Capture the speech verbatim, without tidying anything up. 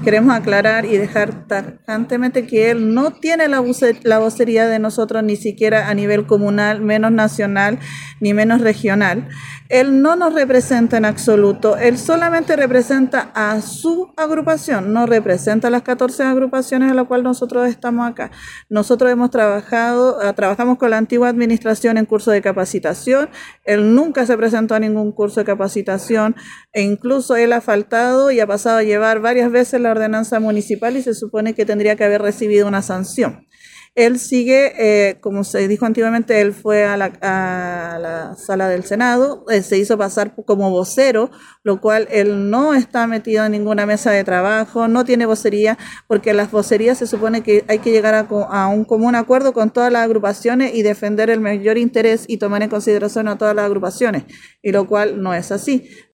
queremos aclarar y dejar tajantemente que él no tiene la, voce, la vocería de nosotros, ni siquiera a nivel comunal, menos nacional, ni menos regional. Él no nos representa en absoluto, él solamente representa a su agrupación, no representa a las catorce agrupaciones en las cuales nosotros estamos acá. Nosotros hemos trabajado, trabajamos con la antigua administración en curso de capacitación, él nunca se presentó a ningún curso de capacitación, e incluso él ha faltado y ha pasado a llevar varias veces la ordenanza municipal y se supone que tendría que haber recibido una sanción. Él sigue, eh, como se dijo antiguamente, él fue a la, a la sala del Senado, eh, se hizo pasar como vocero, lo cual él no está metido en ninguna mesa de trabajo, no tiene vocería, porque las vocerías se supone que hay que llegar a, a un común acuerdo con todas las agrupaciones y defender el mayor interés y tomar en consideración a todas las agrupaciones, y lo cual no es así.